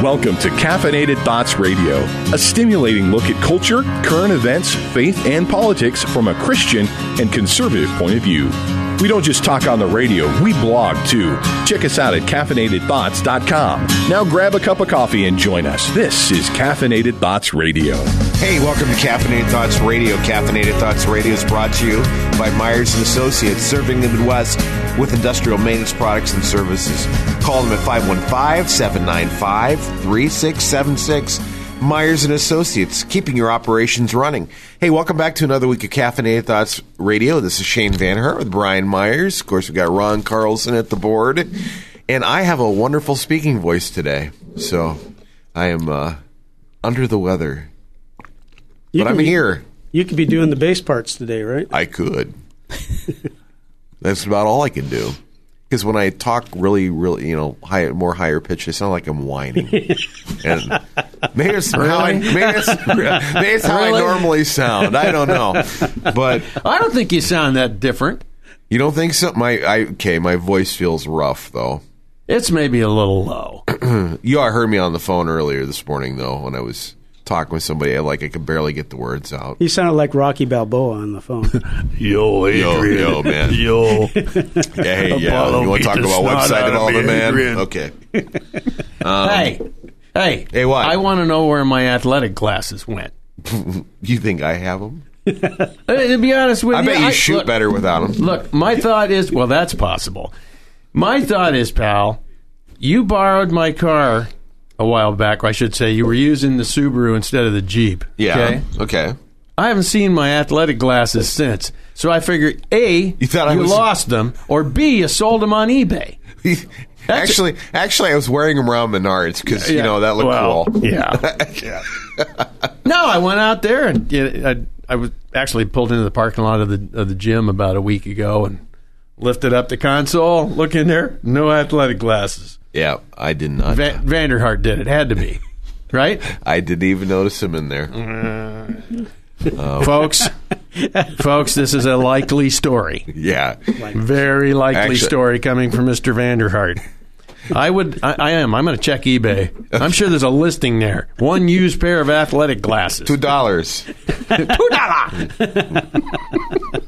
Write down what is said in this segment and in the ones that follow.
Welcome to Caffeinated Thoughts Radio, a stimulating look at culture, current events, faith, and politics from a Christian and conservative point of view. We don't just talk on the radio, we blog too. Check us out at caffeinatedthoughts.com. Now grab a cup of coffee and join us. This is Caffeinated Thoughts Radio. Hey, welcome to Caffeinated Thoughts Radio. Caffeinated Thoughts Radio is brought to you by Myers & Associates, serving the Midwest with industrial maintenance products and services. Call them at 515-795-3676. Myers & Associates, keeping your operations running. Hey, welcome back to another week of Caffeinated Thoughts Radio. This is Shane Vanderhart with Brian Myers. Of course, we've got Ron Carlson at the board. And I have a wonderful speaking voice today. So I am under the weather. But I'm here. You could be doing the bass parts today, right? I could. That's about all I can do. Because when I talk really, more higher pitch, I sound like I'm whining. And maybe it's how I normally sound. I don't know. But I don't think you sound that different. You don't think so? My voice feels rough, though. It's maybe a little low. You all heard me on the phone earlier this morning, though, when I was talking with somebody. I could barely get the words out. You sounded like Rocky Balboa on the phone. Yo, Adrian. Yo, man. Yo. Hey, yeah. You want to talk about website development, man? Okay. Hey, what? I want to know where my athletic glasses went. You think I have them? To be honest with you, I bet you shoot better without them. Look, my thought is, well, that's possible. My thought is, pal, you borrowed my car a while back, or I should say you were using the Subaru instead of the Jeep. Yeah. Okay. I haven't seen my athletic glasses since. So I figured, A, you lost them, or B, you sold them on eBay. Actually, I was wearing them around Menards because, that looked cool. Yeah. No, I went out there and I was actually pulled into the parking lot of the gym about a week ago and lifted up the console, look in there, no athletic glasses. Yeah, I did not. Vanderhart did. It had to be. Right? I didn't even notice him in there. Folks, this is a likely story. Yeah. Very likely story coming from Mr. Vanderhart. I am. I'm going to check eBay. I'm sure there's a listing there. One used pair of athletic glasses. $2. $2.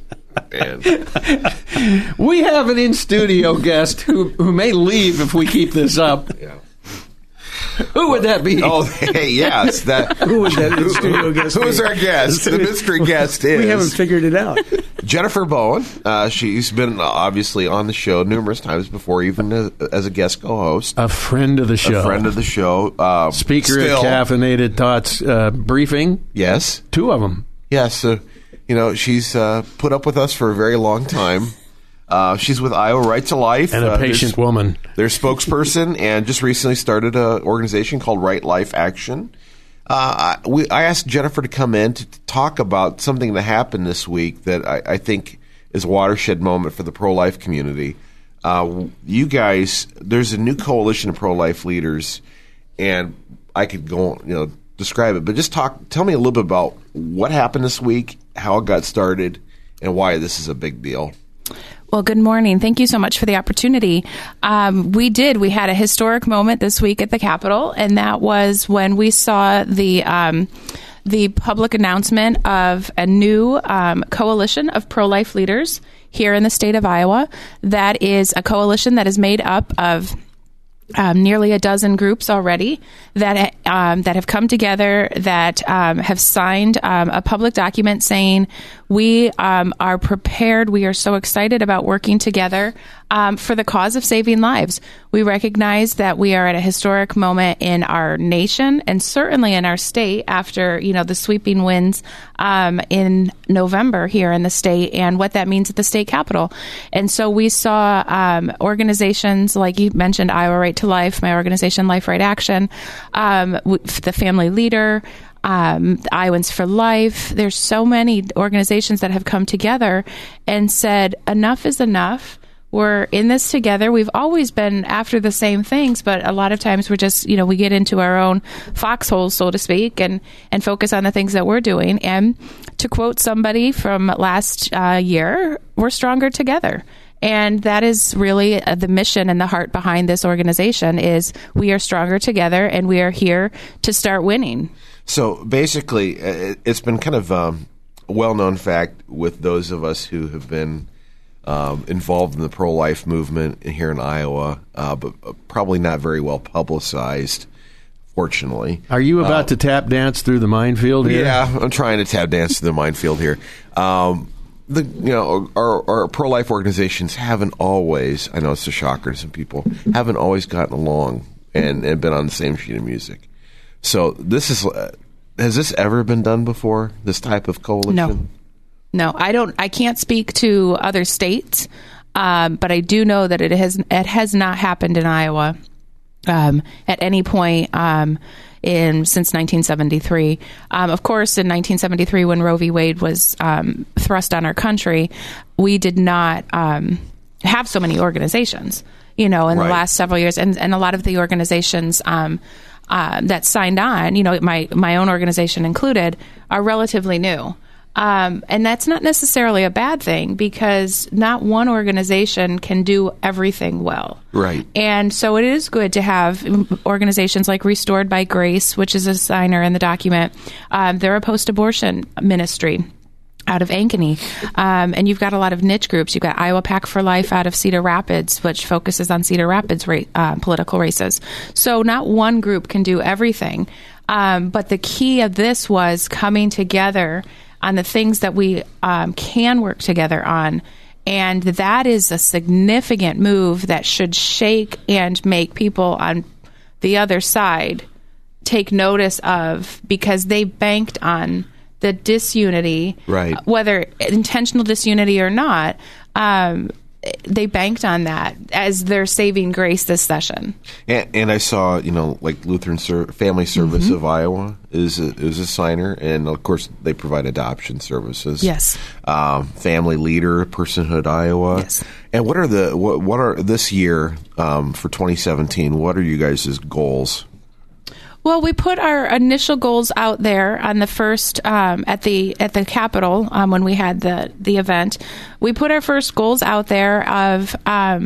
We have an in-studio guest who may leave if we keep this up. Yeah. Who would that be? Oh, hey, yes. Who would that in-studio guest be? Who's our guest? The mystery guest is... We haven't figured it out. Jennifer Bowen. She's been obviously on the show numerous times before, even as a guest co-host. A friend of the show. Speaker at Caffeinated Thoughts briefing. Yes. 2 of them. Yes. So, she's put up with us for a very long time. She's with Iowa Right to Life. And a patient woman. Their spokesperson, and just recently started an organization called Right Life Action. I asked Jennifer to come in to talk about something that happened this week that I think is a watershed moment for the pro-life community. You guys, there's a new coalition of pro-life leaders, and I could go describe it, but just tell me a little bit about what happened this week, how it got started, and why this is a big deal. Well, good morning. Thank you so much for the opportunity. We had a historic moment this week at the Capitol, and that was when we saw the public announcement of a new coalition of pro-life leaders here in the state of Iowa. That is a coalition that is made up of nearly a dozen groups already that have come together, that have signed a public document saying we are prepared. We are so excited about working together for the cause of saving lives. We recognize that we are at a historic moment in our nation and certainly in our state after the sweeping winds in November here in the state and what that means at the state capitol. And so we saw organizations like you mentioned, Iowa Right to Life, my organization Life Right Action, the Family Leader, Iowans for Life. There's so many organizations that have come together and said enough is enough. We're in this together. We've always been after the same things, but a lot of times we're just, we get into our own foxholes, so to speak, and focus on the things that we're doing. And to quote somebody from last year, we're stronger together. And that is really the mission and the heart behind this organization is we are stronger together and we are here to start winning. So basically, it's been kind of a well-known fact with those of us who have been involved in the pro-life movement here in Iowa, but probably not very well publicized, fortunately. Are you about to tap dance through the minefield here? Yeah, I'm trying to tap dance through the minefield here. Our pro-life organizations haven't always, I know it's a shocker to some people, haven't always gotten along and been on the same sheet of music. So this is, has this ever been done before, this type of coalition? No, I can't speak to other states, but I do know that it has not happened in Iowa at any point since 1973. Of course, in 1973, when Roe v. Wade was thrust on our country, we did not have so many organizations, in the last several years, and a lot of the organizations that signed on, my own organization included, are relatively new. And that's not necessarily a bad thing because not one organization can do everything well. Right. And so it is good to have organizations like Restored by Grace, which is a signer in the document. They're a post-abortion ministry out of Ankeny. And you've got a lot of niche groups. You've got Iowa Pack for Life out of Cedar Rapids, which focuses on Cedar Rapids political races. So not one group can do everything. But the key of this was coming together on the things that we can work together on. And that is a significant move that should shake and make people on the other side take notice of, because they banked on the disunity, right, whether intentional disunity or not. They banked on that as their saving grace this session. And I saw, like Lutheran Family Service of Iowa is a signer, and of course they provide adoption services. Yes. Family Leader, Personhood Iowa. Yes. And what are this year for 2017? What are you guys' goals? Well, we put our initial goals out there on the first at the Capitol when we had the event. We put our first goals out there of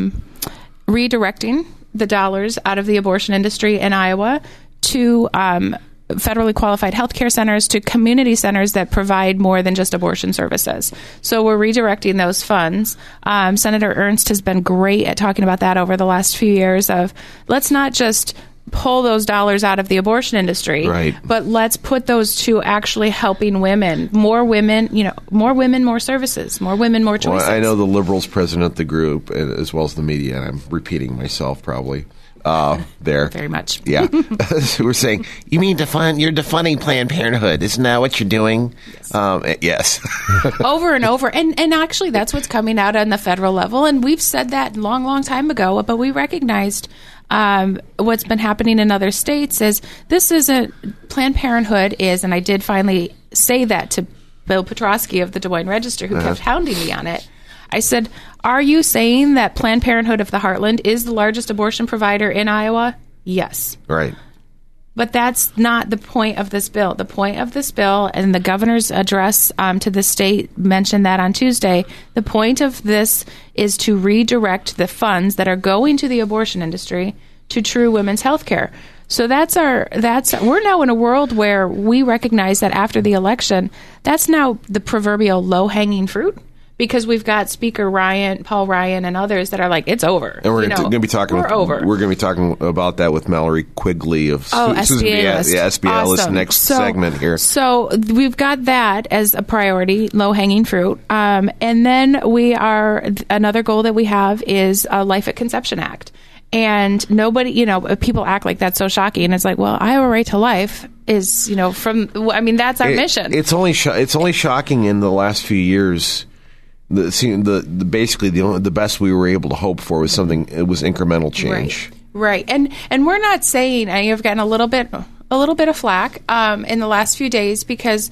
redirecting the dollars out of the abortion industry in Iowa to federally qualified healthcare centers, to community centers that provide more than just abortion services. So we're redirecting those funds. Senator Ernst has been great at talking about that over the last few years of let's not just pull those dollars out of the abortion industry, right, but let's put those to actually helping women. More women, more services. More women, more choices. Well, I know the Liberals president of the group, as well as the media, and I'm repeating myself probably there. Very much. Yeah. We're saying, you mean you're defunding Planned Parenthood. Isn't that what you're doing? Yes. Over and over. And actually, that's what's coming out on the federal level. And we've said that long, long time ago, but we recognized what's been happening in other states is this isn't Planned Parenthood is, and I did finally say that to Bill Petrosky of the Des Moines Register, who kept hounding me on it. I said, are you saying that Planned Parenthood of the Heartland is the largest abortion provider in Iowa? Yes. Right. But that's not the point of this bill. The point of this bill, and the governor's address to the state mentioned that on Tuesday, the point of this is to redirect the funds that are going to the abortion industry to true women's health care. So we're now in a world where we recognize that after the election, that's now the proverbial low-hanging fruit. Because we've got Speaker Paul Ryan, and others that are like, it's over. And we're going to be talking. Over. We're going to be talking about that with Mallory Quigley of SBA. SBA awesome. Next segment here. So we've got that as a priority, low hanging fruit, and then another goal that we have is a Life at Conception Act. And nobody, people act like that's so shocking. And it's like, well, Iowa Right to Life is, that's our mission. It's only shocking in the last few years. Basically the best we were able to hope for was something. It was incremental change, right? And we're not saying you've gotten a little bit of flack in the last few days because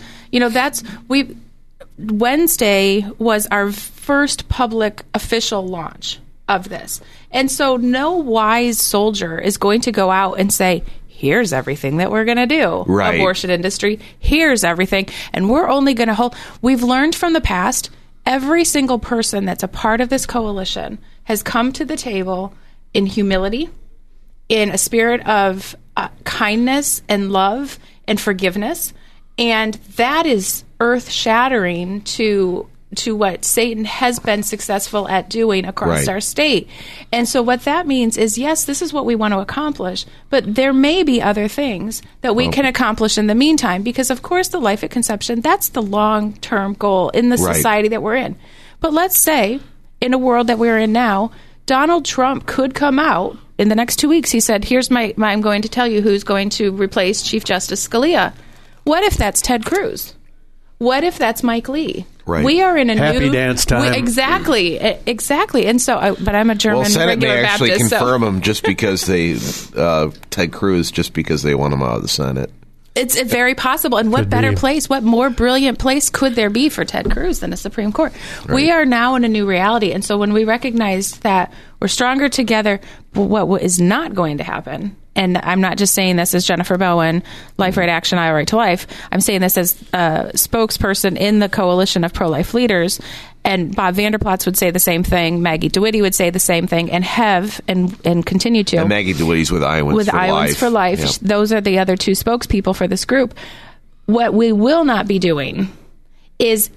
Wednesday was our first public official launch of this, and so no wise soldier is going to go out and say, here's everything that we're going to do. Right. Abortion industry, here's everything, and we're only going to hold. We've learned from the past. every single person that's a part of this coalition has come to the table in humility, in a spirit of kindness and love and forgiveness. And that is earth-shattering to what Satan has been successful at doing across our state. And so what that means is, yes, this is what we want to accomplish, but there may be other things that we can accomplish in the meantime, because, of course, the life at conception, that's the long-term goal in the society that we're in. But let's say, in a world that we're in now, Donald Trump could come out in the next 2 weeks. He said, I'm going to tell you who's going to replace Chief Justice Scalia. What if that's Ted Cruz? What if that's Mike Lee? Right. We are in a happy dance time. Exactly. And so, but I'm a German Senate regular may actually Baptist. confirm him just because they Ted Cruz, just because they want him out of the Senate. It's very possible. And what better place, what more brilliant place could there be for Ted Cruz than a Supreme Court? Right. We are now in a new reality. And so when we recognize that we're stronger together, what is not going to happen, and I'm not just saying this as Jennifer Bowen, Life, Right Action, Iowa Right to Life. I'm saying this as a spokesperson in the coalition of pro-life leaders. And Bob Vanderplatz would say the same thing. Maggie DeWitty would say the same thing, and and continue to. And Maggie DeWitty's with Iowans for Iowans Life. for Life. Yep. Those are the other two spokespeople for this group. What we will not be doing is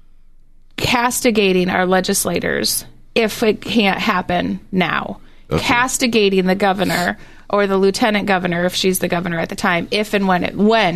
castigating our legislators if it can't happen now. Okay. Castigating the governor or the lieutenant governor, if she's the governor at the time, if and when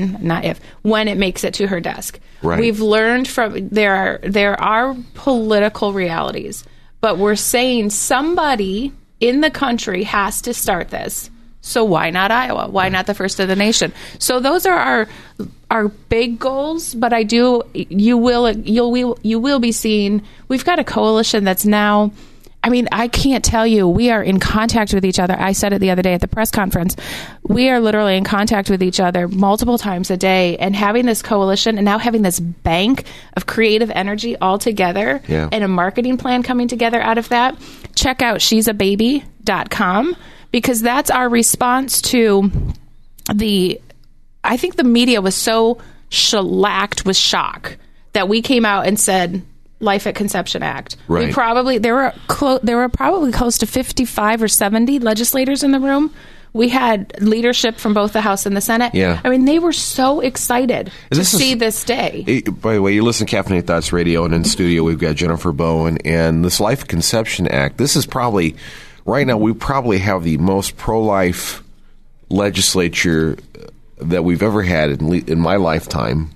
it makes it to her desk. Right. We've learned from there are political realities, but we're saying somebody in the country has to start this. So why not Iowa? Why not the first of the nation? So those are our big goals, but you will be seeing, we've got a coalition that's now, I mean, I can't tell you, we are in contact with each other. I said it the other day at the press conference. We are literally in contact with each other multiple times a day, and having this coalition and now having this bank of creative energy all together and a marketing plan coming together out of that. Check out she'sababy.com, because that's our response to I think the media was so shellacked with shock that we came out and said, Life at Conception Act. Right. There were probably close to 55 or 70 legislators in the room. We had leadership from both the House and the Senate. Yeah. I mean, they were so excited to see this day. By the way, you listen to Caffeinated Thoughts Radio, and in the studio we've got Jennifer Bowen, and this Life at Conception Act, this is probably, right now, we probably have the most pro-life legislature that we've ever had in my lifetime.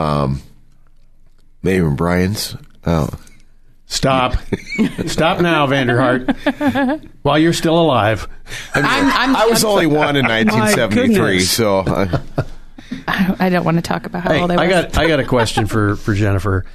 Maybe even Brian's. Oh. Stop now, Vanderhart, while you're still alive. I was only one in 1973, so I don't want to talk about how old I was. I got a question for Jennifer.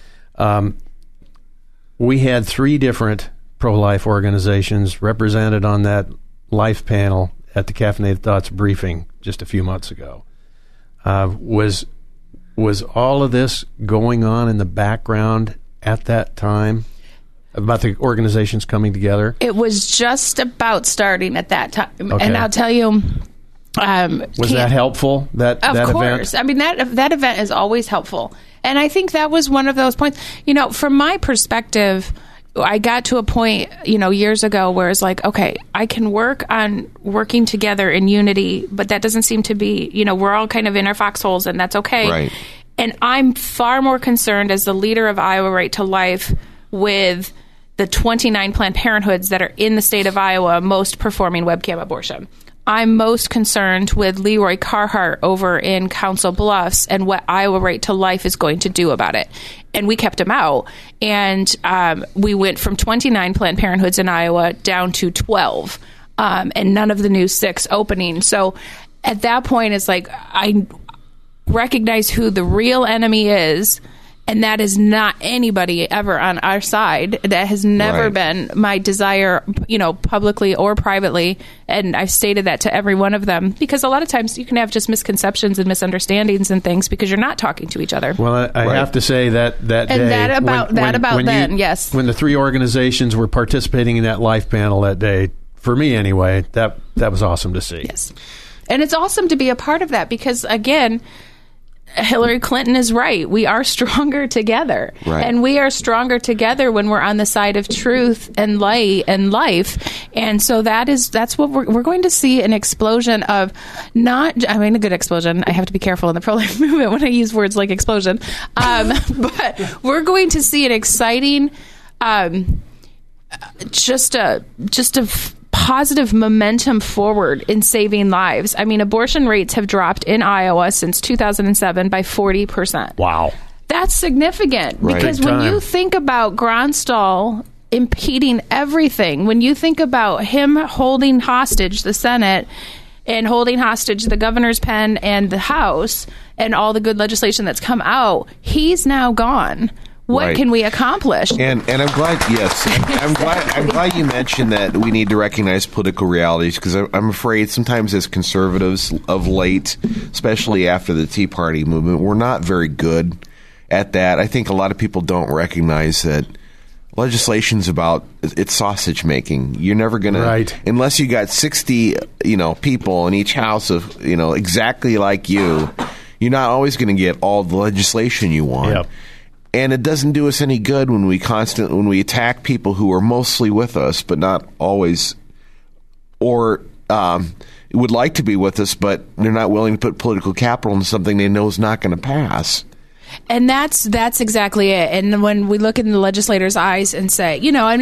We had 3 different pro-life organizations represented on that life panel at the Caffeinated Thoughts briefing just a few months ago. Was all of this going on in the background at that time about the organizations coming together? It was just about starting at that time. Okay. And I'll tell you, was that helpful? That course. Event? I mean, that event is always helpful. And I think that was one of those points. You know, from my perspective, I got to a point, years ago where it's like, okay, I can work on working together in unity, but that doesn't seem to be, we're all kind of in our foxholes, and that's okay. Right. And I'm far more concerned as the leader of Iowa Right to Life with the 29 Planned Parenthoods that are in the state of Iowa most performing webcam abortion. I'm most concerned with Leroy Carhart over in Council Bluffs and what Iowa Right to Life is going to do about it. And we kept him out. And we went from 29 Planned Parenthoods in Iowa down to 12. And none of the new 6 opening. So at that point, it's like, I recognize who the real enemy is, and that is not anybody ever on our side. That has never been my desire, publicly or privately, and I've stated that to every one of them, because a lot of times you can have just misconceptions and misunderstandings and things because you're not talking to each other. Well, I have to say that day, yes, when the 3 organizations were participating in that life panel that day, for me anyway, that was awesome to see. Yes, and it's awesome to be a part of that because, again, Hillary Clinton is right. We are stronger together. Right. And we are stronger together when we're on the side of truth and light and life. And so that's what we're going to see, an explosion of a good explosion. I have to be careful in the pro-life movement when I use words like explosion. But we're going to see an exciting, just a positive momentum forward in saving lives. I mean, abortion rates have dropped in Iowa since 2007 by 40%. Wow. That's significant because when you think about Gronstal impeding everything, when you think about him holding hostage the Senate and holding hostage the governor's pen and the House and all the good legislation that's come out, he's now gone. What can we accomplish? And I'm glad. Yes, I'm glad you mentioned that we need to recognize political realities, because I'm afraid sometimes as conservatives of late, especially after the Tea Party movement, we're not very good at that. I think a lot of people don't recognize that legislation's about it's sausage making. You're never gonna, unless you got 60 people in each house of exactly like you. You're not always going to get all the legislation you want. Yep. And it doesn't do us any good when we attack people who are mostly with us, but not always, or would like to be with us, but they're not willing to put political capital into something they know is not going to pass. And that's exactly it. And when we look in the legislators' eyes and say,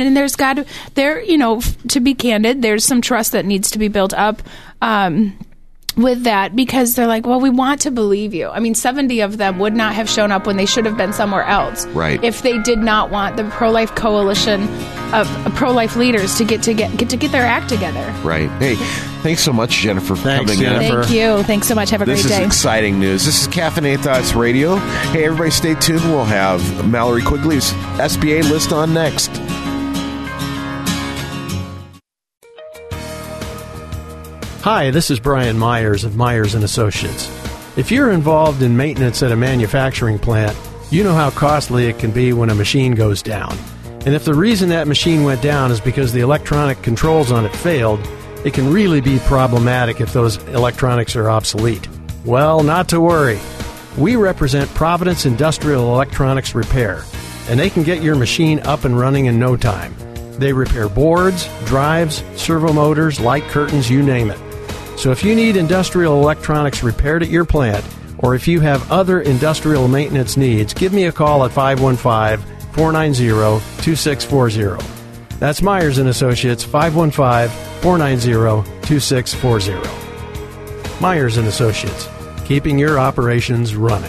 to be candid, there's some trust that needs to be built up. With that, because they're like, well, we want to believe you. I mean, 70 of them would not have shown up when they should have been somewhere else. Right. If they did not want the pro-life coalition of pro-life leaders to get their act together. Right. Hey, thanks so much, Jennifer, for coming Jennifer. in. Thank you. Thanks so much. Have a great day. This is exciting news. This is Caffeinated Thoughts Radio. Hey, everybody, stay tuned. We'll have Mallory Quigley's SBA list on next. Hi, this is Brian Myers of Myers & Associates. If you're involved in maintenance at a manufacturing plant, you know how costly it can be when a machine goes down. And if the reason that machine went down is because the electronic controls on it failed, it can really be problematic if those electronics are obsolete. Well, not to worry. We represent Providence Industrial Electronics Repair, and they can get your machine up and running in no time. They repair boards, drives, servo motors, light curtains, you name it. So if you need industrial electronics repaired at your plant, or if you have other industrial maintenance needs, give me a call at 515-490-2640. That's Myers & Associates, 515-490-2640. Myers & Associates, keeping your operations running.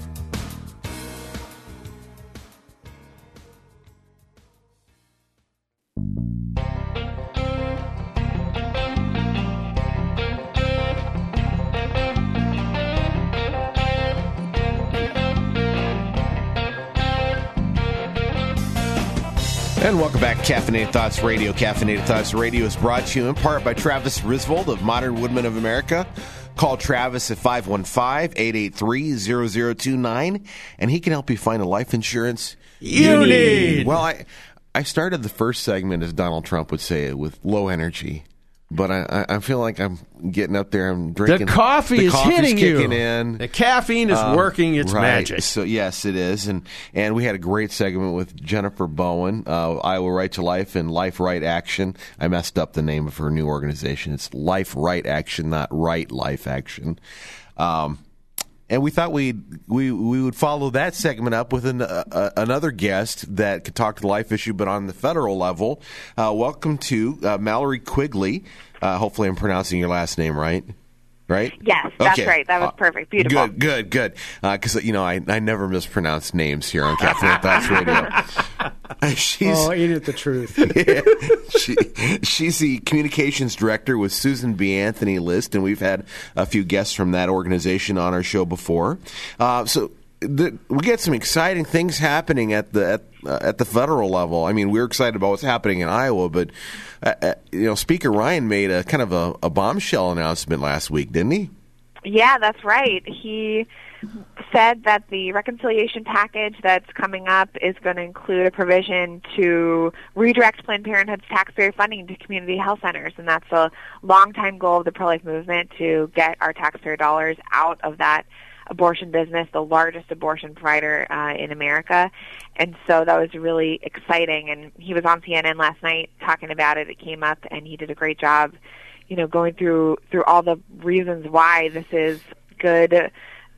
And welcome back to Caffeinated Thoughts Radio. Caffeinated Thoughts Radio is brought to you in part by Travis Risvold of Modern Woodmen of America. Call Travis at 515-883-0029, and he can help you find a life insurance you need. Well, I started the first segment, as Donald Trump would say it, with low energy. But I feel like I'm getting up there. I'm drinking. The coffee is hitting kicking you. In. The caffeine is working its magic. So yes, it is. And we had a great segment with Jennifer Bowen, Iowa Right to Life and Life Right Action. I messed up the name of her new organization. It's Life Right Action, not Right Life Action. And we thought we would follow that segment up with another guest that could talk to the life issue, but on the federal level. Welcome to Mallory Quigley. Hopefully I'm pronouncing your last name right. Right? Yes, that's right. That was perfect. Beautiful. Good. Because, I never mispronounce names here on Caffeinated Thoughts Radio. Ain't it the truth? She's the communications director with Susan B. Anthony List, and we've had a few guests from that organization on our show before. We get some exciting things happening at the federal level. I mean, we're excited about what's happening in Iowa, but Speaker Ryan made a kind of a bombshell announcement last week, didn't he? Yeah, that's right. He said that the reconciliation package that's coming up is going to include a provision to redirect Planned Parenthood's taxpayer funding to community health centers, and that's a long-time goal of the pro-life movement, to get our taxpayer dollars out of that abortion business, the largest abortion provider in America. And so that was really exciting. And he was on CNN last night talking about it. It came up, and he did a great job, going through all the reasons why this is good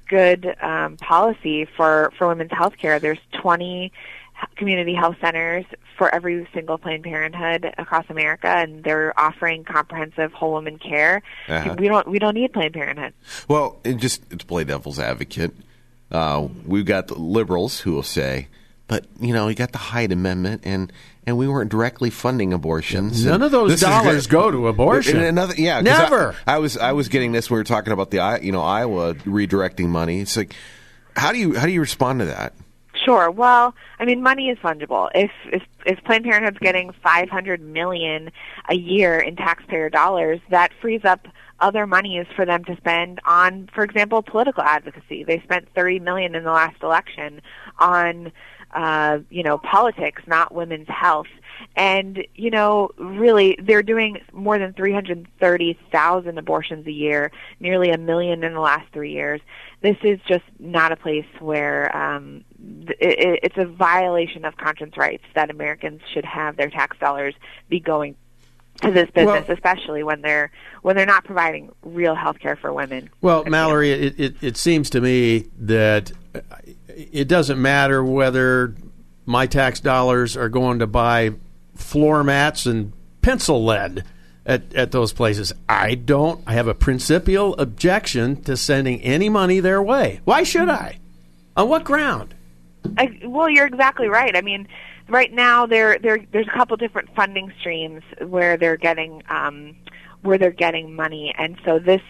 policy for women's health care. There's 20 community health centers for every single Planned Parenthood across America, and they're offering comprehensive whole woman care. Uh-huh. We don't need Planned Parenthood. Well, to play devil's advocate, we've got the liberals who will say, but you got the Hyde Amendment, and we weren't directly funding abortions. None of those dollars go to abortion. Never. I was getting this. We were talking about the Iowa redirecting money. It's like, how do you respond to that? Sure. Well, money is fungible. If Planned Parenthood's getting $500 million a year in taxpayer dollars, that frees up other monies for them to spend on, for example, political advocacy. They spent $30 million in the last election on, politics, not women's health. And, really, they're doing more than 330,000 abortions a year, nearly 1 million in the last 3 years. This is just not a place where it's a violation of conscience rights that Americans should have their tax dollars be going to this business, especially when they're not providing real health care for women. Well, Mallory, it seems to me that it doesn't matter whether my tax dollars are going to buy floor mats and pencil lead at those places. I have a principial objection to sending any money their way. Why should I? On what ground? Well, you're exactly right. Right now there's a couple different funding streams where they're getting money, and so this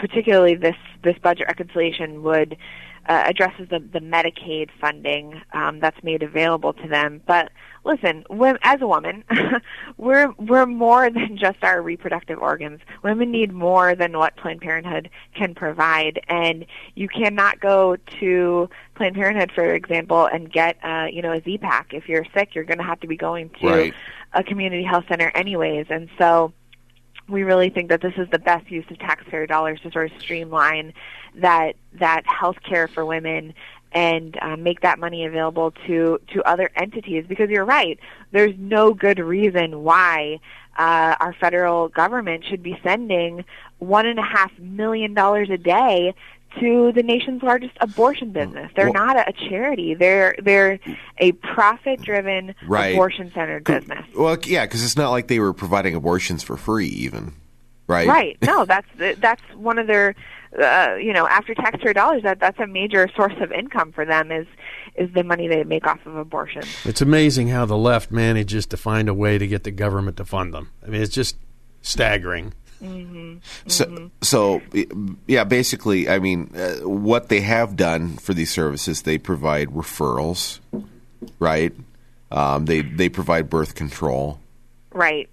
budget reconciliation would addresses the Medicaid funding that's made available to them. But listen, as a woman, we're more than just our reproductive organs. Women need more than what Planned Parenthood can provide, and you cannot go to Planned Parenthood, for example, and get a Z-Pak. If you're sick, you're going to have to be going to a community health center anyways, and so we really think that this is the best use of taxpayer dollars to sort of streamline that health care for women and make that money available to other entities. Because you're right, there's no good reason why our federal government should be sending $1.5 million a day to the nation's largest abortion business. They're not a charity. They're a profit-driven, abortion-centered business. Well, yeah, because it's not like they were providing abortions for free, even, right? Right. No, that's one of their, after taxpayer dollars, that's a major source of income for them is the money they make off of abortion. It's amazing how the left manages to find a way to get the government to fund them. It's just staggering. Mm-hmm. So, basically, what they have done for these services, they provide referrals, right? They provide birth control, right?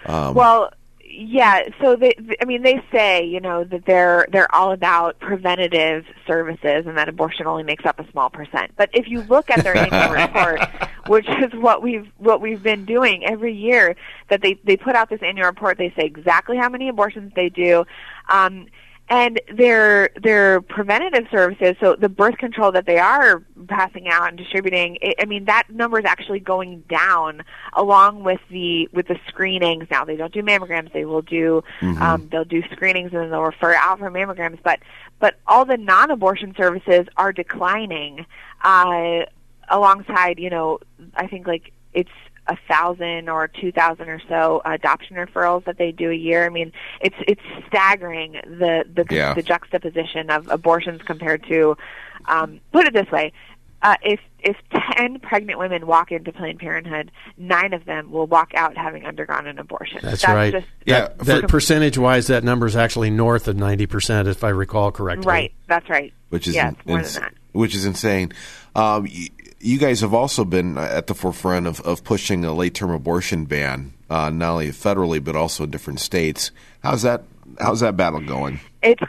Yeah. So they say that they're all about preventative services, and that abortion only makes up a small percent. But if you look at their annual report, which is what we've been doing every year, that they put out this annual report, they say exactly how many abortions they do, and their preventative services. So the birth control that they are passing out and distributing, that number is actually going down along with the screenings. Now they don't do mammograms; they will do they'll do screenings and then they'll refer out for mammograms. But all the non-abortion services are declining. Alongside, I think it's 1,000 or 2,000 or so adoption referrals that they do a year. It's staggering the juxtaposition of abortions compared to. Put it this way: if 10 pregnant women walk into Planned Parenthood, 9 of them will walk out having undergone an abortion. That's right. That percentage-wise, that number is actually north of 90%, if I recall correctly. Right. That's right. Which is more than that. Which is insane. You guys have also been at the forefront of pushing a late-term abortion ban, not only federally but also in different states. How's that battle going? It's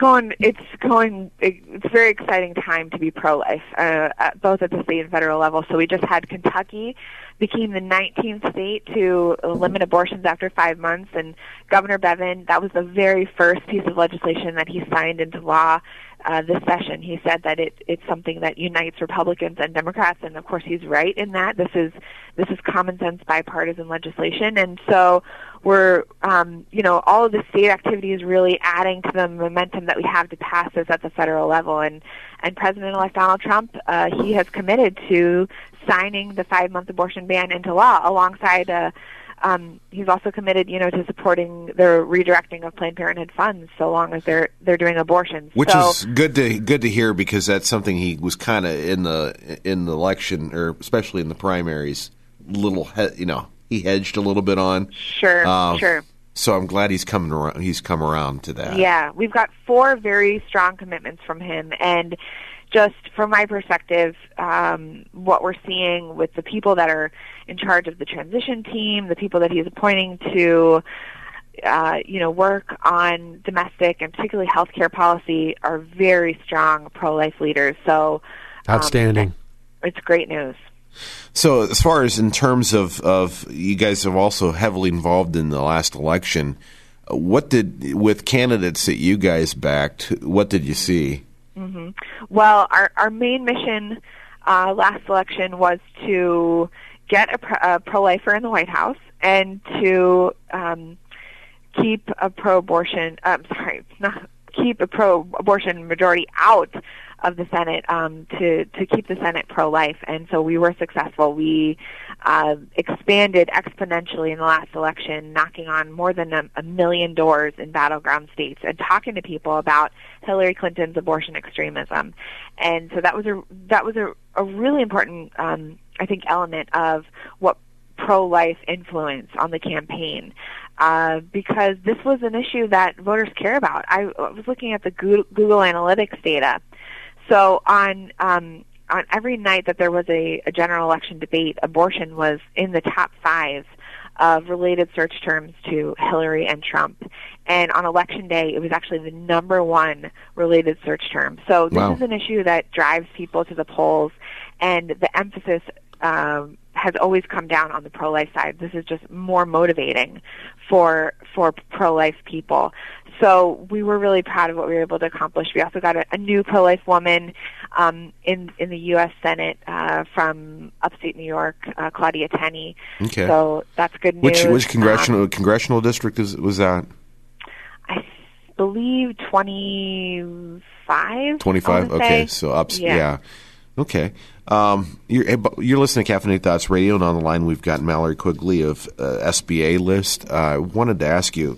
a very exciting time to be pro-life, both at the state and federal level. So we just had Kentucky became the 19th state to limit abortions after 5 months, and Governor Bevin, that was the very first piece of legislation that he signed into law this session. He said that it's something that unites Republicans and Democrats, and of course he's right in that. This is common sense bipartisan legislation, and so we're all of the state activity is really adding to the momentum that we have to pass this at the federal level. And President-elect Donald Trump, he has committed to signing the 5-month abortion ban into law alongside. He's also committed, to supporting the redirecting of Planned Parenthood funds so long as they're doing abortions. Which is good to hear, because that's something he was kind of in the election, or especially in the primaries, he hedged a little bit on. Sure. So I'm glad he's come around to that. Yeah, we've got 4 very strong commitments from him, and just from my perspective, what we're seeing with the people that are in charge of the transition team, the people that he's appointing to, work on domestic and particularly healthcare policy, are very strong pro-life leaders. So, outstanding. It's great news. So, as far as in terms of you guys have also heavily involved in the last election, with candidates that you guys backed, what did you see? Mm-hmm. Well, our main mission last election was to get a pro-lifer in the White House and to keep a pro-abortion majority out of the Senate, to keep the Senate pro-life. And so we were successful. We expanded exponentially in the last election, knocking on more than a million doors in battleground states and talking to people about Hillary Clinton's abortion extremism. And so that was a really important, I think, element of what pro-life influence on the campaign, because this was an issue that voters care about. I was looking at the Google Analytics data. So on every night that there was a general election debate, abortion was in the top 5 of related search terms to Hillary and Trump. And on Election Day, it was actually the number 1 related search term. So this is an issue that drives people to the polls, and the emphasis has always come down on the pro-life side. This is just more motivating for pro-life people. So we were really proud of what we were able to accomplish. We also got a new pro-life woman in the U.S. Senate from upstate New York, Claudia Tenney. Okay. So that's good news. Which congressional district was that? I believe 25. 25. Okay, so yeah. Okay. You're listening to Caffeinated Thoughts Radio, and on the line we've got Mallory Quigley of SBA List. I wanted to ask you,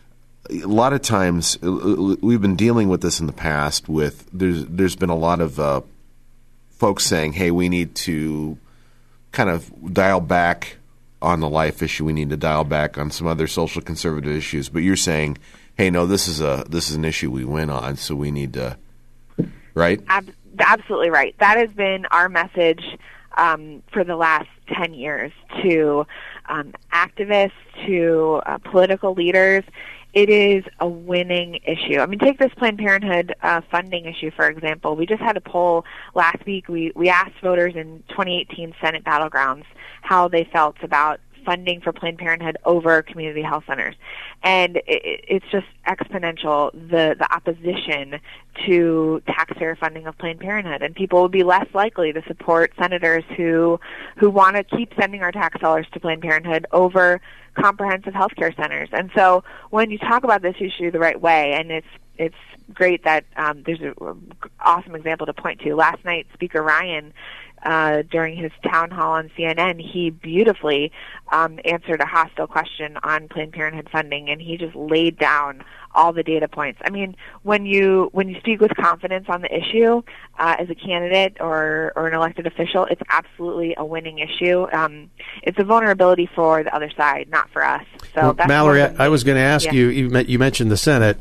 a lot of times we've been dealing with this in the past. There's been a lot of folks saying, "Hey, we need to kind of dial back on the life issue. We need to dial back on some other social conservative issues." But you're saying, "Hey, no, this is an issue we win on, so we need to," right? Absolutely right. That has been our message for the last 10 years to activists, to political leaders. It is a winning issue. I mean, take this Planned Parenthood funding issue, for example. We just had a poll last week. We asked voters in 2018 Senate battlegrounds how they felt about funding for Planned Parenthood over community health centers. And it's just exponential, the opposition to taxpayer funding of Planned Parenthood. And people would be less likely to support senators who want to keep sending our tax dollars to Planned Parenthood over comprehensive health care centers. And so when you talk about this issue the right way, and it's great that there's an awesome example to point to. Last night, Speaker Ryan, during his town hall on CNN, he beautifully answered a hostile question on Planned Parenthood funding, and he just laid down all the data points. I mean, when you speak with confidence on the issue as a candidate or an elected official, it's absolutely a winning issue. It's a vulnerability for the other side, not for us. So that's Mallory, I was going to ask you. You mentioned the Senate.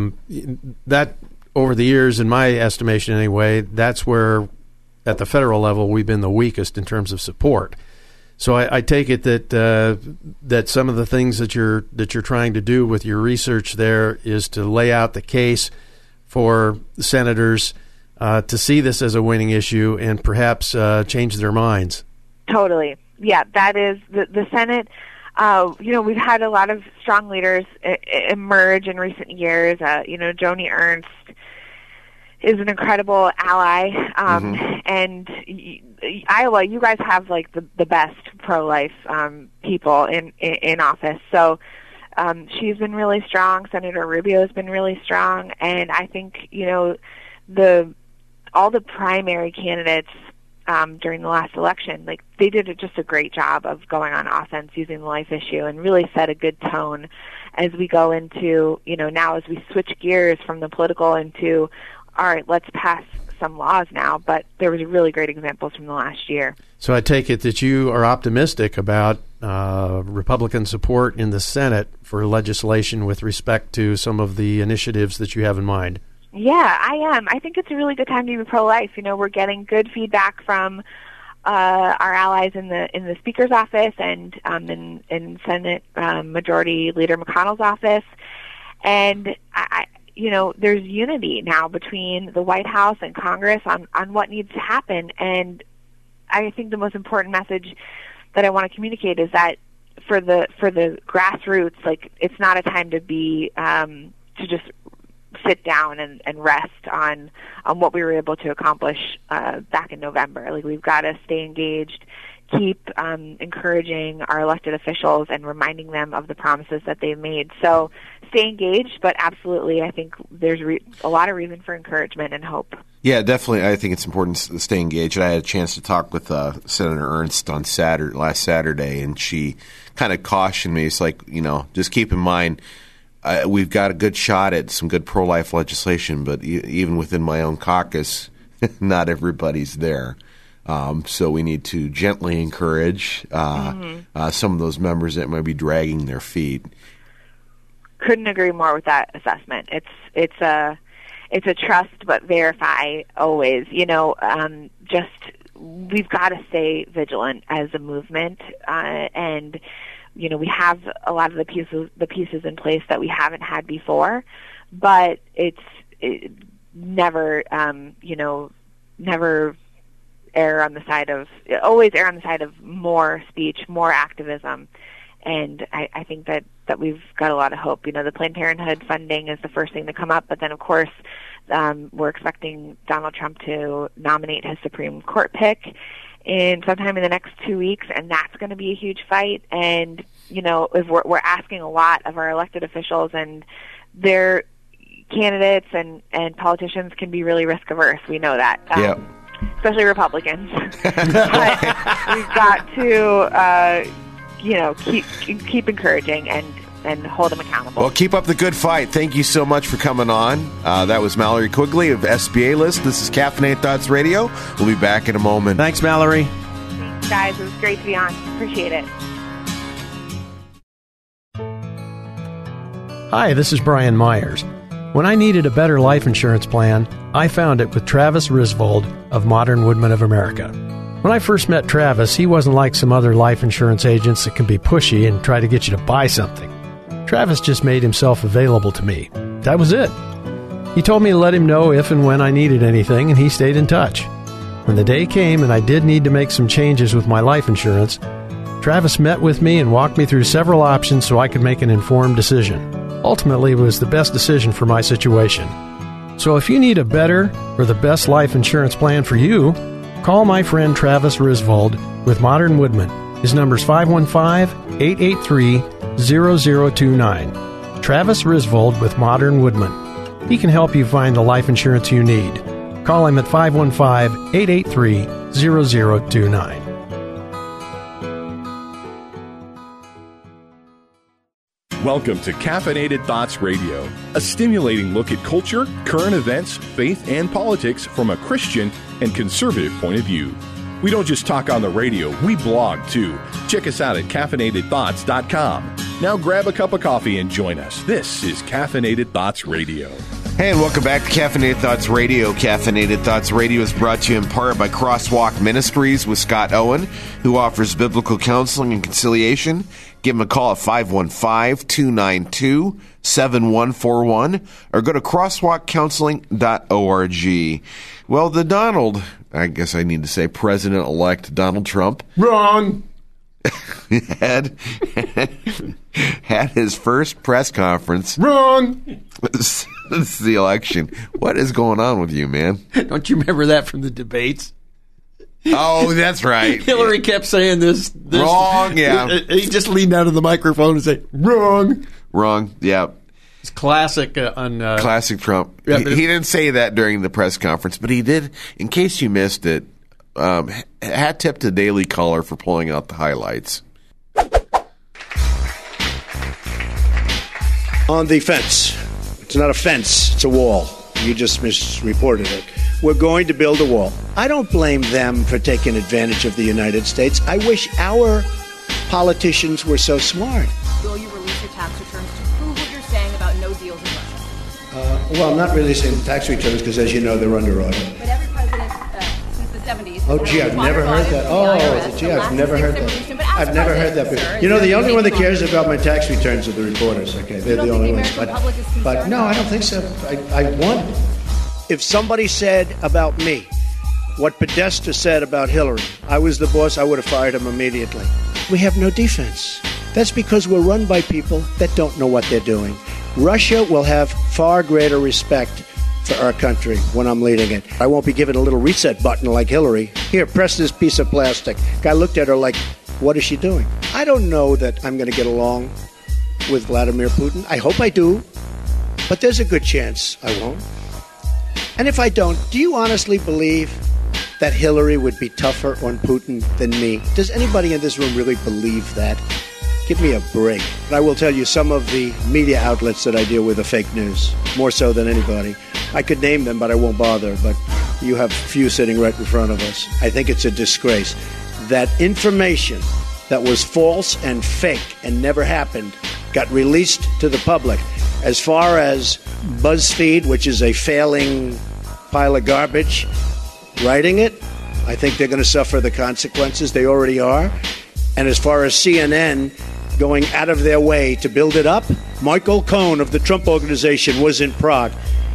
That over the years, in my estimation, anyway, that's where at the federal level we've been the weakest in terms of support. So I take it that some of the things that you're trying to do with your research there is to lay out the case for senators to see this as a winning issue and perhaps change their minds. Totally. Yeah, that is the Senate. We've had a lot of strong leaders emerge in recent years. Joni Ernst is an incredible ally, and Iowa, you guys have like the best pro-life people in office. So she's been really strong. Senator Rubio has been really strong, and I think all the primary candidates during the last election, like they did just a great job of going on offense using the life issue and really set a good tone as we go into, now as we switch gears from the political into, all right, let's pass some laws now. But there was really great examples from the last year. So I take it that you are optimistic about Republican support in the Senate for legislation with respect to some of the initiatives that you have in mind. Yeah, I am. I think it's a really good time to be pro-life. We're getting good feedback from our allies in the Speaker's office and in Senate Majority Leader McConnell's office, and there's unity now between the White House and Congress on what needs to happen. And I think the most important message that I want to communicate is that for the grassroots, like it's not a time to be to just sit down and rest on what we were able to accomplish back in November. Like we've got to stay engaged, keep encouraging our elected officials and reminding them of the promises that they've made. So stay engaged, but absolutely, I think there's a lot of reason for encouragement and hope. Yeah, definitely. I think it's important to stay engaged. I had a chance to talk with Senator Ernst on last Saturday, and she kind of cautioned me. It's like, just keep in mind, we've got a good shot at some good pro-life legislation, but even within my own caucus, not everybody's there. So we need to gently encourage some of those members that might be dragging their feet. Couldn't agree more with that assessment. It's a trust but verify always. Just we've got to stay vigilant as a movement, and we have a lot of the pieces in place that we haven't had before, but it never always err on the side of more speech, more activism. And I think that we've got a lot of hope. The Planned Parenthood funding is the first thing to come up, but then, of course, we're expecting Donald Trump to nominate his Supreme Court pick sometime in the next 2 weeks, and that's going to be a huge fight. And, if we're asking a lot of our elected officials, and their candidates and politicians can be really risk-averse. We know that. Especially Republicans. But we've got to keep encouraging and hold them accountable. Well, keep up the good fight. Thank you so much for coming on. That was Mallory Quigley of SBA List. This is Caffeinated Thoughts Radio. We'll be back in a moment. Thanks, Mallory. Thanks, guys. It was great to be on. Appreciate it. Hi, this is Brian Myers. When I needed a better life insurance plan, I found it with Travis Risvold of Modern Woodmen of America. When I first met Travis, he wasn't like some other life insurance agents that can be pushy and try to get you to buy something. Travis just made himself available to me. That was it. He told me to let him know if and when I needed anything, and he stayed in touch. When the day came and I did need to make some changes with my life insurance, Travis met with me and walked me through several options so I could make an informed decision. Ultimately, it was the best decision for my situation. So if you need a better or the best life insurance plan for you, call my friend Travis Risvold with Modern Woodmen. His number's 515-883-0029. Travis Risvold with Modern Woodmen. He can help you find the life insurance you need. Call him at 515-883-0029. Welcome to Caffeinated Thoughts Radio, a stimulating look at culture, current events, faith, and politics from a Christian and conservative point of view. We don't just talk on the radio, we blog too. Check us out at caffeinatedthoughts.com. Now grab a cup of coffee and join us. This is Caffeinated Thoughts Radio. Hey, and welcome back to Caffeinated Thoughts Radio. Caffeinated Thoughts Radio is brought to you in part by Crosswalk Ministries with Scott Owen, who offers biblical counseling and conciliation. Give him a call at 515-292-7141 or go to crosswalkcounseling.org. Well, I guess I need to say President-elect Donald Trump. Wrong. had his first press conference. Wrong. This is the election. What is going on with you, man? Don't you remember that from the debates? Oh, that's right. Hillary kept saying this. Wrong, yeah. He just leaned out of the microphone and said, wrong. Wrong, yeah. It's classic on... classic Trump. Yeah, he didn't say that during the press conference, but he did, in case you missed it, hat tip to Daily Caller for pulling out the highlights. On the fence. It's not a fence, it's a wall. You just misreported it. We're going to build a wall. I don't blame them for taking advantage of the United States. I wish our politicians were so smart. Will you release your tax returns to prove what you're saying about no deals in Russia? Well, I'm not releasing tax returns because, as you know, they're under audit. But every president since the 70s... Oh, gee, I've never heard that. Oh, gee, I've never heard that. I've never heard that before. You know, the only one that cares about my tax returns are the reporters, okay? They're the only ones. But no, I don't think so. I won. If somebody said about me what Podesta said about Hillary, I was the boss, I would have fired him immediately. We have no defense. That's because we're run by people that don't know what they're doing. Russia will have far greater respect for our country when I'm leading it. I won't be given a little reset button like Hillary. Here, press this piece of plastic. Guy looked at her like, what is she doing? I don't know that I'm going to get along with Vladimir Putin. I hope I do, but there's a good chance I won't. And if I don't, do you honestly believe that Hillary would be tougher on Putin than me? Does anybody in this room really believe that? Give me a break. And I will tell you, some of the media outlets that I deal with are fake news, more so than anybody. I could name them, but I won't bother. But you have few sitting right in front of us. I think it's a disgrace that information that was false and fake and never happened got released to the public. As far as BuzzFeed, which is a failing pile of garbage, writing it, I think they're going to suffer the consequences. They already are. And as far as CNN going out of their way to build it up, Michael Cohen of the Trump Organization was in Prague.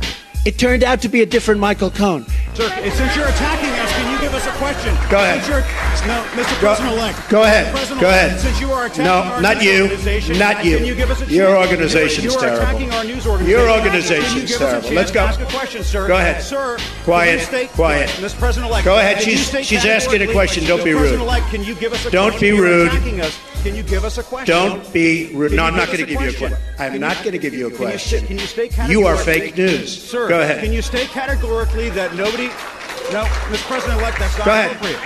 It turned out to be a different Michael Cohen. Sir, since you're attacking us, can you give us a question? Go ahead. No, Mr. President-elect. Go ahead. Go ahead. Since you are attacking no, not you. Not you. Can you give us a Your organization's you are terrible. Attacking our news organization. Your organization's terrible. Let's go. Ask a question, sir. Go ahead. Sir, quiet. Quiet. Mr. President-elect. Go ahead. She's asking a question. Don't be rude. Can you give us a Don't be rude. Can you give us a question? Don't be rude. No, I'm not going to give you a question. I'm not going to give you a question. Can you state categorically? You are fake news. Sir, go ahead. Can you state categorically that nobody... No, Mr. President-elect, that's not appropriate.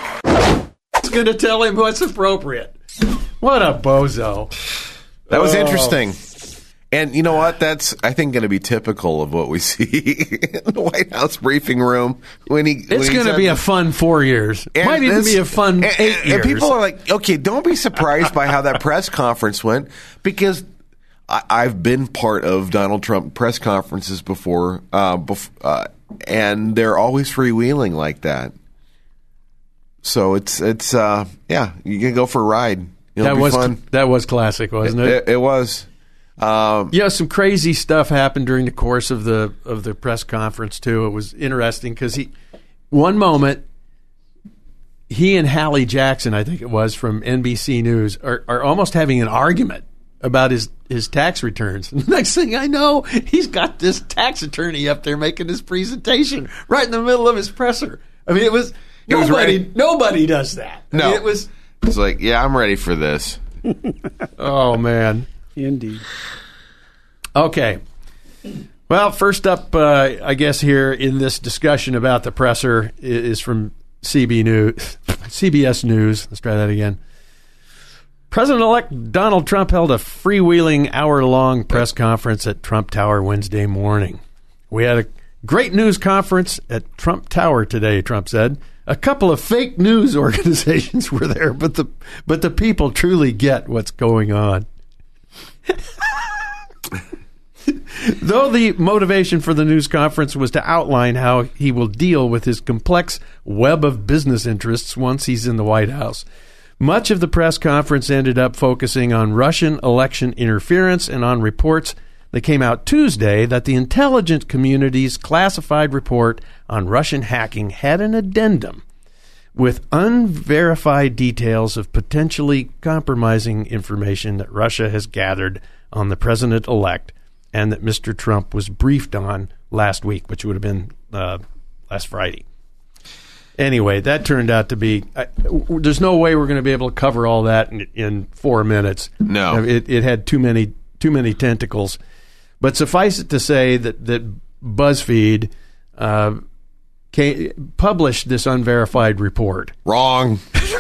It's going to tell him what's appropriate. What a bozo. That was interesting. And you know what? That's, I think, going to be typical of what we see in the White House briefing room. It's going to be a fun 4 years. Might even be a fun 8 years. And people are like, okay, don't be surprised by how that press conference went, because I've been part of Donald Trump press conferences before, and they're always freewheeling like that. So it's yeah, you can go for a ride. It'll be fun. That was classic, wasn't it? It was. Some crazy stuff happened during the course of the press conference too. It was interesting because one moment he and Hallie Jackson, I think it was, from NBC News, are almost having an argument about his tax returns. And the next thing I know, he's got this tax attorney up there making his presentation right in the middle of his presser. I mean, nobody does that. No, I mean, it's like, yeah, I'm ready for this. Oh man. Indeed. Okay. Well, first up, I guess here in this discussion about the presser is from CBS News. Let's try that again. President-elect Donald Trump held a freewheeling hour-long press conference at Trump Tower Wednesday morning. We had a great news conference at Trump Tower today, Trump said. A couple of fake news organizations were there, but the people truly get what's going on. Though the motivation for the news conference was to outline how he will deal with his complex web of business interests once he's in the White House, much of the press conference ended up focusing on Russian election interference and on reports that came out Tuesday that the intelligence community's classified report on Russian hacking had an addendum with unverified details of potentially compromising information that Russia has gathered on the president-elect and that Mr. Trump was briefed on last week, which would have been last Friday. Anyway, that turned out to be there's no way we're going to be able to cover all that in 4 minutes. No. It had too many tentacles. But suffice it to say that BuzzFeed published this unverified report. Wrong.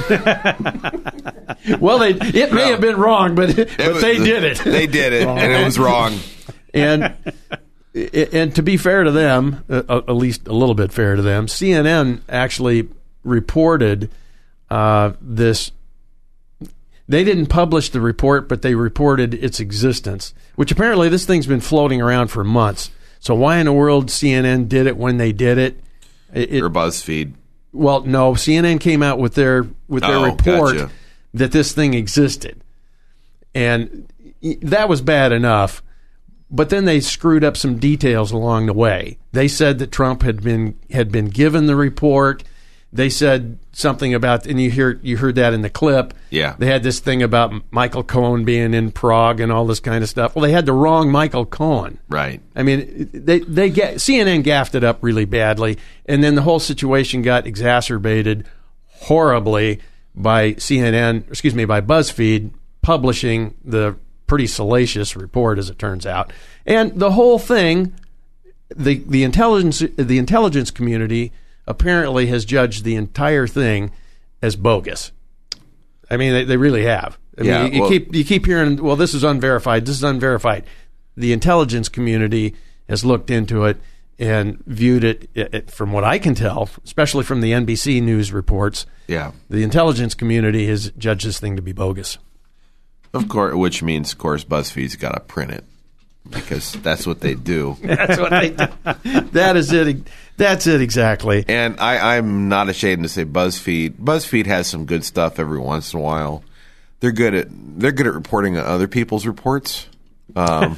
Well, it may have been wrong, but they did it. They did it, and it was wrong. And to be fair to them, at least a little bit fair to them, CNN actually reported this. They didn't publish the report, but they reported its existence, which apparently this thing's been floating around for months. So why in the world CNN did it when they did it? Or BuzzFeed. Well, no, CNN came out with their report gotcha. that this thing existed. And that was bad enough. But then they screwed up some details along the way. They said that Trump had been given the report. They said something about, and you heard that in the clip. Yeah. They had this thing about Michael Cohen being in Prague and all this kind of stuff. Well, they had the wrong Michael Cohen. Right. I mean, CNN gaffed it up really badly, and then the whole situation got exacerbated horribly by BuzzFeed publishing the pretty salacious report, as it turns out. And the whole thing, the intelligence community apparently has judged the entire thing as bogus. I mean, they really have. I mean, you keep hearing, well, this is unverified. This is unverified. The intelligence community has looked into it and viewed it from what I can tell, especially from the NBC News reports. Yeah, the intelligence community has judged this thing to be bogus. Of course, which means, of course, BuzzFeed's got to print it because that's what they do. That's what they do. That is it. That's it exactly. And I'm not ashamed to say BuzzFeed has some good stuff every once in a while. They're good at reporting on other people's reports. But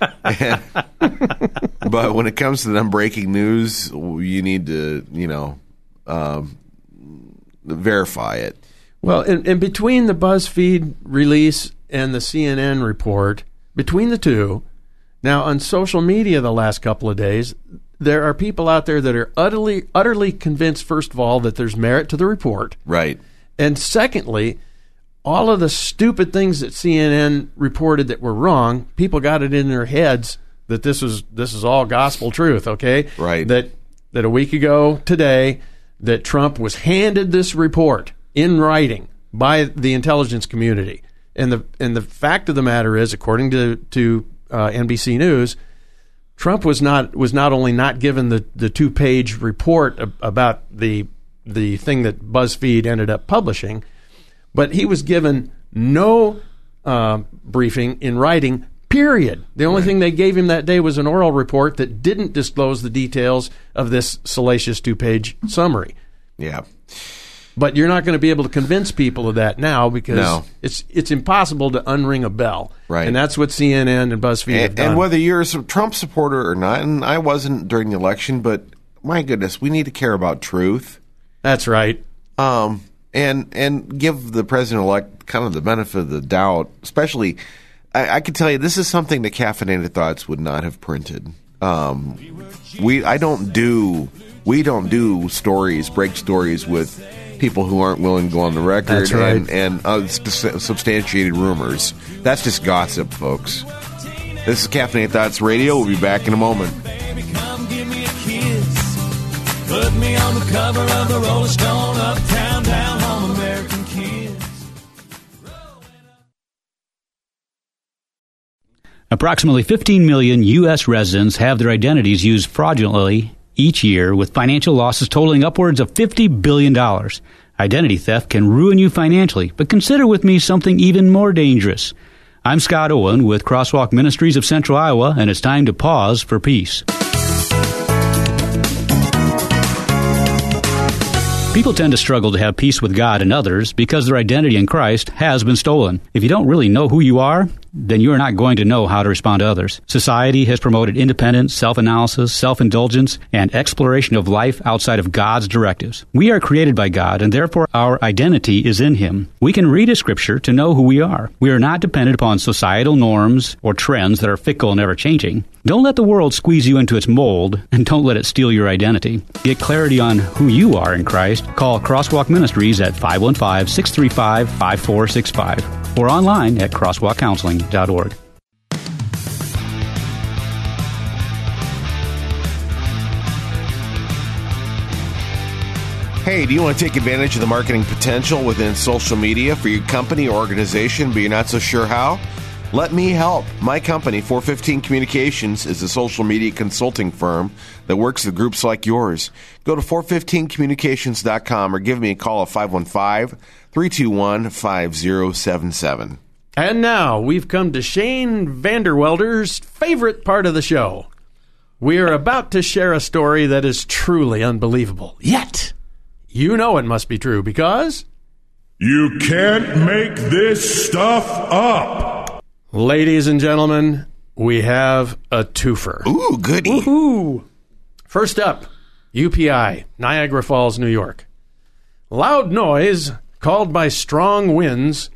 when it comes to them breaking news, you need to verify it. Well, and between the BuzzFeed release and the CNN report, between the two, now on social media the last couple of days, there are people out there that are utterly convinced, first of all, that there's merit to the report. Right. And secondly, all of the stupid things that CNN reported that were wrong, people got it in their heads that this is all gospel truth, okay? Right. That a week ago today, that Trump was handed this report in writing by the intelligence community. And the fact of the matter is, according to NBC News, Trump was not only not given the 2-page report about the thing that BuzzFeed ended up publishing, but he was given no briefing in writing, period. The only thing they gave him that day was an oral report that didn't disclose the details of this salacious 2-page summary. Yeah. But you're not going to be able to convince people of that now because it's impossible to unring a bell. Right. And that's what CNN and BuzzFeed have done. And whether you're a Trump supporter or not, and I wasn't during the election, but my goodness, we need to care about truth. That's right. And give the president-elect kind of the benefit of the doubt, especially, I can tell you, this is something that Caffeinated Thoughts would not have printed. We don't do break stories with people who aren't willing to go on the record. That's right. and substantiated rumors. That's just gossip, folks. This is Caffeinated Thoughts Radio. We'll be back in a moment. Baby, come give me a kiss. Put me on the cover of the Rolling Stone, uptown, down home, American Kids. Approximately 15 million U.S. residents have their identities used fraudulently each year, with financial losses totaling upwards of $50 billion. Identity theft can ruin you financially, but consider with me something even more dangerous. I'm Scott Owen with Crosswalk Ministries of Central Iowa, and it's time to pause for peace. People tend to struggle to have peace with God and others because their identity in Christ has been stolen. If you don't really know who you are, then you are not going to know how to respond to others. Society has promoted independence, self-analysis, self-indulgence, and exploration of life outside of God's directives. We are created by God, and therefore our identity is in Him. We can read a scripture to know who we are. We are not dependent upon societal norms or trends that are fickle and ever-changing. Don't let the world squeeze you into its mold, and don't let it steal your identity. Get clarity on who you are in Christ. Call Crosswalk Ministries at 515-635-5465 or online at crosswalkcounseling.org. Hey, do you want to take advantage of the marketing potential within social media for your company or organization, but you're not so sure how? Let me help. My company, 415 Communications, is a social media consulting firm that works with groups like yours. Go to 415communications.com or give me a call at 515-321-5077. And now we've come to Shane Vanderwelder's favorite part of the show. We are about to share a story that is truly unbelievable. Yet, you know it must be true because... You can't make this stuff up. Ladies and gentlemen, we have a twofer. Ooh, goody. Woohoo! First up, UPI, Niagara Falls, New York. Loud noise caused by strong winds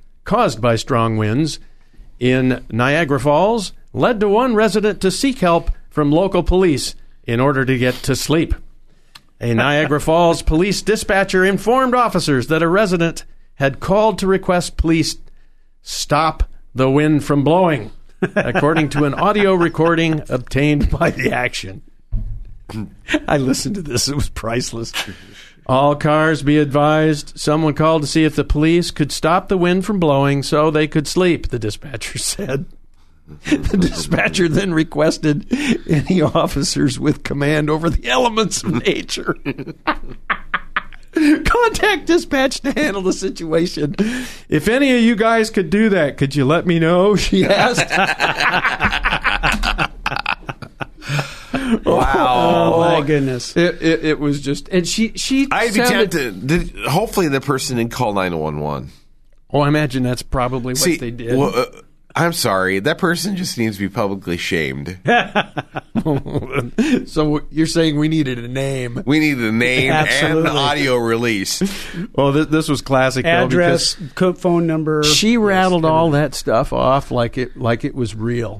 in Niagara Falls led to one resident to seek help from local police in order to get to sleep. A Niagara Falls police dispatcher informed officers that a resident had called to request police stop the wind from blowing, according to an audio recording obtained by the action. I listened to this. It was priceless. All cars be advised. Someone called to see if the police could stop the wind from blowing so they could sleep, the dispatcher said. The dispatcher then requested any officers with command over the elements of nature contact dispatch to handle the situation. If any of you guys could do that, could you let me know? She asked. Wow! Oh my goodness! It was just, and she. I'd be tempted. Hopefully, the person didn't call 911. Oh, I imagine that's probably what they did. Well, I'm sorry. That person just needs to be publicly shamed. So you're saying we needed a name? We needed a name and an audio release. Well, this was classic. Address, phone number. She rattled all that stuff off like it was real.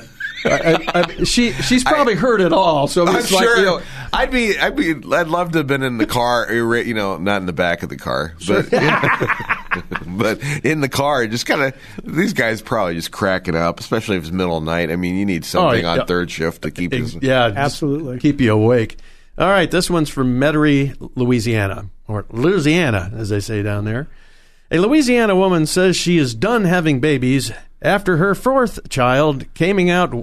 She's probably heard it all. So I'm it's sure. I'd love to have been in the car. Not in the back of the car, but but in the car. Just kind of these guys probably just cracking up, especially if it's middle of the night. I mean, you need something on third shift to keep absolutely keep you awake. All right, this one's from Metairie, Louisiana, or Louisiana, as they say down there. A Louisiana woman says she is done having babies after her fourth child came out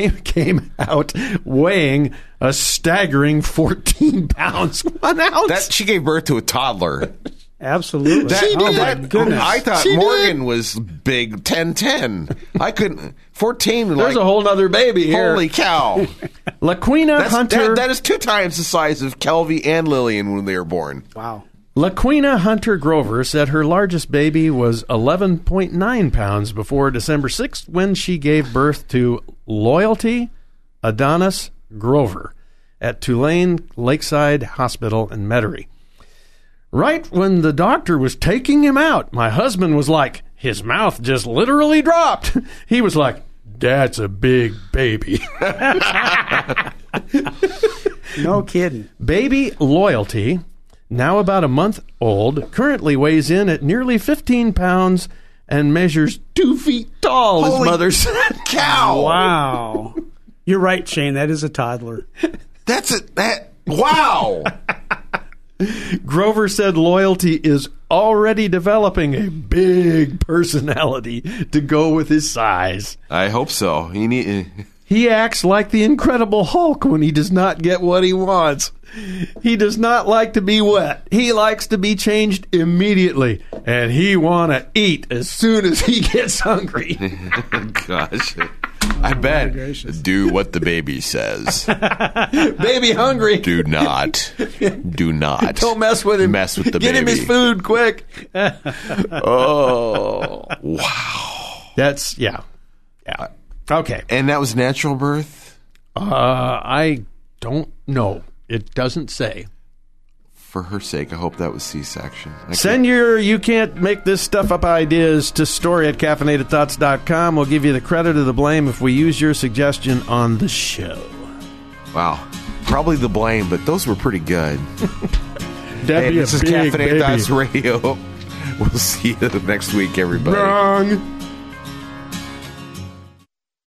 weighing a staggering 14 pounds, 1 ounce. She gave birth to a toddler. Absolutely. My goodness. I thought Morgan was big, 10. I couldn't. 14. There's a whole other baby here. Holy cow. Laquina Hunter. That is 2 times the size of Kelvy and Lillian when they were born. Wow. Laquina Hunter Grover said her largest baby was 11.9 pounds before December 6th when she gave birth to Loyalty Adonis Grover at Tulane Lakeside Hospital in Metairie. Right when the doctor was taking him out, my husband was like, his mouth just literally dropped. He was like, "That's a big baby." No kidding. Baby Loyalty, now about a month old, currently weighs in at nearly 15 pounds and measures 2 feet tall, his mother said. Cow! Wow. You're right, Shane. That is a toddler. Wow! Grover said Loyalty is already developing a big personality to go with his size. I hope so. He acts like the Incredible Hulk when he does not get what he wants. He does not like to be wet. He likes to be changed immediately. And he want to eat as soon as he gets hungry. Gosh. I bet. Do what the baby says. Baby hungry. Do not. Don't mess with him. Mess with the Get baby. him his food quick. Oh. Wow. That's, yeah. Yeah. Okay. And that was natural birth? I don't know. It doesn't say. For her sake, I hope that was C-section. Send your you can't make this stuff up ideas to story@caffeinatedthoughts.com. We'll give you the credit or the blame if we use your suggestion on the show. Wow. Probably the blame, but those were pretty good. Hey, this is Caffeinated Thoughts Radio. We'll see you next week, everybody. Wrong.